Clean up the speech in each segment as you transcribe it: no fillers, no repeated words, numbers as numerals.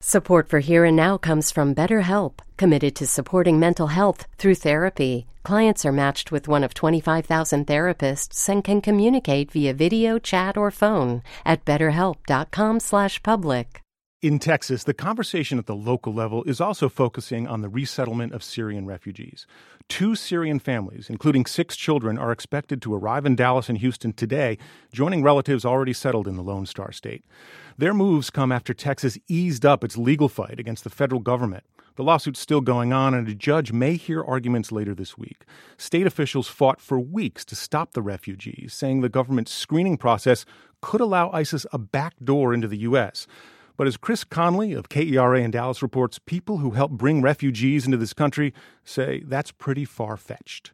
Support for Here and Now comes from BetterHelp, committed to supporting mental health through therapy. Clients are matched with one of 25,000 therapists and can communicate via video, chat, or phone at betterhelp.com/public. In Texas, the conversation at the local level is also focusing on the resettlement of Syrian refugees. 2 Syrian families, including 6 children, are expected to arrive in Dallas and Houston today, joining relatives already settled in the Lone Star State. Their moves come after Texas eased up its legal fight against the federal government. The lawsuit's still going on, and a judge may hear arguments later this week. State officials fought for weeks to stop the refugees, saying the government's screening process could allow ISIS a back door into the U.S., but as Chris Conley of KERA in Dallas reports, people who help bring refugees into this country say that's pretty far-fetched.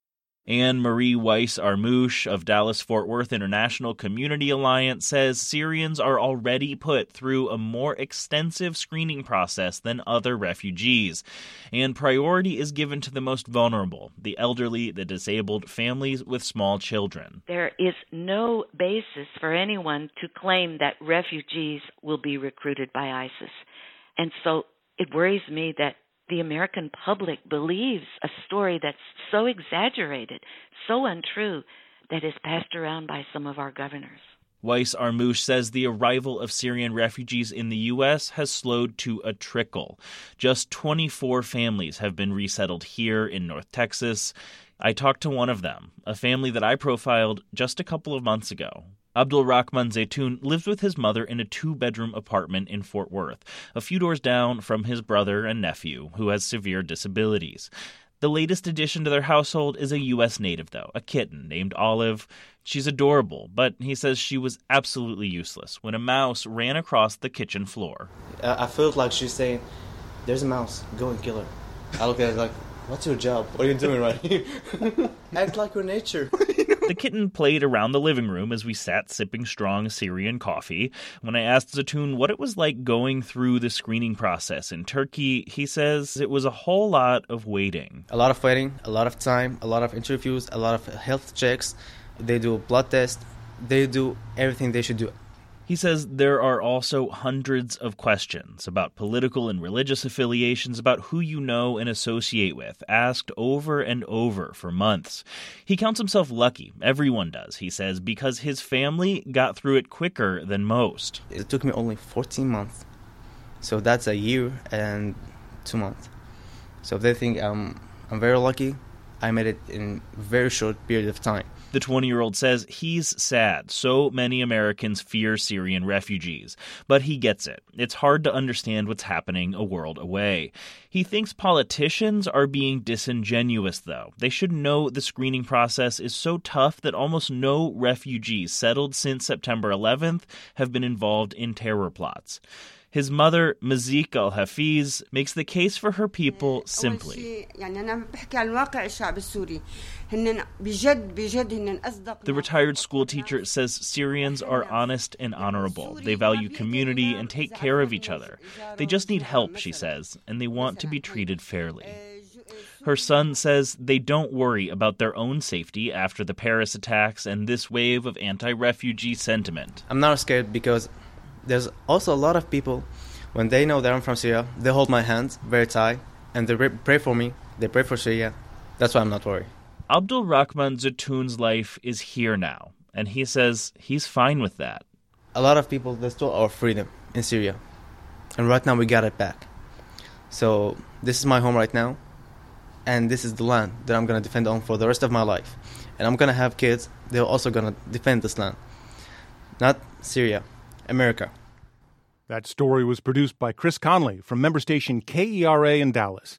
Anne Marie Weiss-Armouche of Dallas-Fort Worth International Community Alliance says Syrians are already put through a more extensive screening process than other refugees, and priority is given to the most vulnerable, the elderly, the disabled, families with small children. There is no basis for anyone to claim that refugees will be recruited by ISIS. And so it worries me that the American public believes a story that's so exaggerated, so untrue, that is passed around by some of our governors. Weiss-Armouche says the arrival of Syrian refugees in the U.S. has slowed to a trickle. Just 24 families have been resettled here in North Texas. I talked to one of them, a family that I profiled just a couple of months ago. Abdul Rahman Zaytoun lives with his mother in a 2-bedroom apartment in Fort Worth, a few doors down from his brother and nephew, who has severe disabilities. The latest addition to their household is a U.S. native, though, a kitten named Olive. She's adorable, but he says she was absolutely useless when a mouse ran across the kitchen floor. I felt like she's saying, "There's a mouse, go and kill her." I look at her like, "What's your job? What are you doing right here?" Act like your nature. The kitten played around the living room as we sat sipping strong Syrian coffee. When I asked Zaytoun what it was like going through the screening process in Turkey, he says it was a whole lot of waiting. A lot of waiting, a lot of time, a lot of interviews, a lot of health checks. They do blood tests. They do everything they should do. He says there are also hundreds of questions about political and religious affiliations, about who you know and associate with, asked over and over for months. He counts himself lucky. Everyone does, he says, because his family got through it quicker than most. It took me only 14 months. So that's a year and 2 months. So if they think I'm very lucky, I made it in a very short period of time. The 20-year-old says he's sad. So many Americans fear Syrian refugees. But he gets it. It's hard to understand what's happening a world away. He thinks politicians are being disingenuous, though. They should know the screening process is so tough that almost no refugees settled since September 11th have been involved in terror plots. His mother, Mazik Al-Hafiz, makes the case for her people simply. The retired school teacher says Syrians are honest and honorable. They value community and take care of each other. They just need help, she says, and they want to be treated fairly. Her son says they don't worry about their own safety after the Paris attacks and this wave of anti-refugee sentiment. I'm not scared because there's also a lot of people, when they know that I'm from Syria, they hold my hands very tight, and they pray for me, they pray for Syria. That's why I'm not worried. Abdul Rahman Zaytoun's life is here now, and he says he's fine with that. A lot of people, they stole our freedom in Syria, and right now we got it back. So this is my home right now, and this is the land that I'm going to defend on for the rest of my life. And I'm going to have kids, they're also going to defend this land. Not Syria, America. That story was produced by Chris Conley from member station KERA in Dallas.